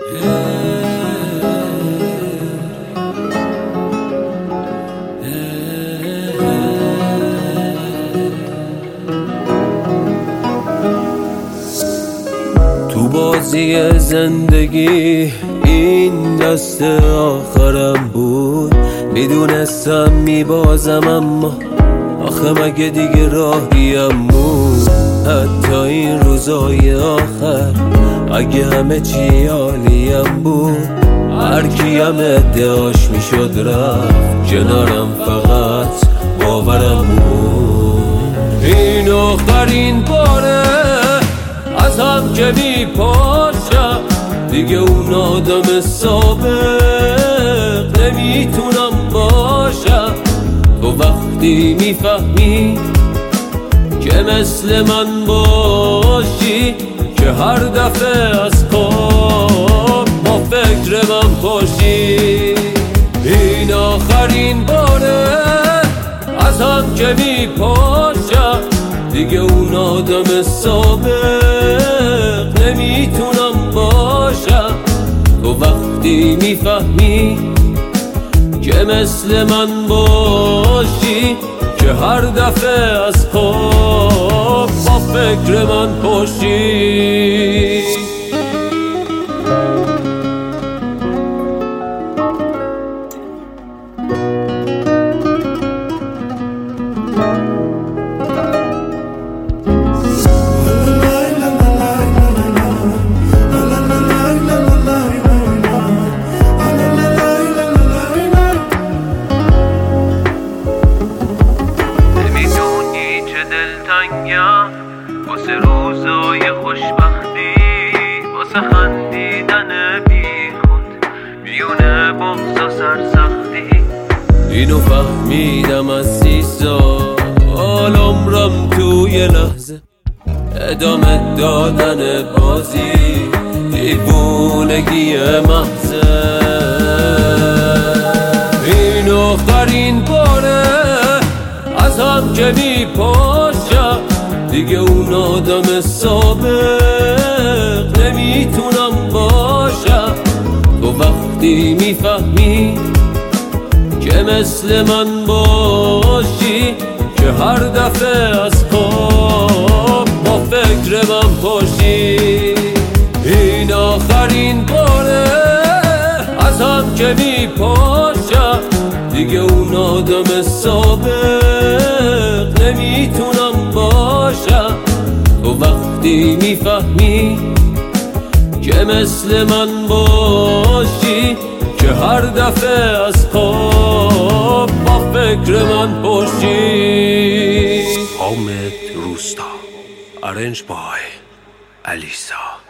تو بازی زندگی این دست آخرم بود، میدونستم میبازم، اما آخه مگه دیگه راهیم بود. حتی این روزای آخر اگه همه چی عالیم بود، هر کیم ادعاش میشد رفت کنارم، فقط باورم بود. این آخرین باره از هم که میپاشم، دیگه اون آدم سابق نمیتونم باشم. تو وقتی میفهمی که مثل من باشی، که هر دفعه از خواب با فکر من باشی. این آخرین باره از هم که میپاشم، دیگه اون آدم سابق نمیتونم باشم. تو وقتی میفهمی که مثل من باشی، که هر دفعه از خواب با فکر من باشی. واسه روزای خوشبختی، واسه خندیدن بی خود میونه بغض و سرسختی. اینو فهمیدم از 30 سال عمرم، توی لحظه ادامه دادن بازی دیوونگی محضه. این آخرین باره از هم که میپاشم، دیگه اون آدم سابق نمیتونم باشم. تو وقتی میفهمی که مثل من باشی، که هر دفعه از خواب با فکر من باشی. این آخرین باره از هم که میپاشم، دیگه اون آدم سابق نمیتونم باشم. تو وقتی میفهمی که مثل من باشی، که هر دفعه از خواب با فکر من باشی. حامد روستا، ارنج بای الیسا.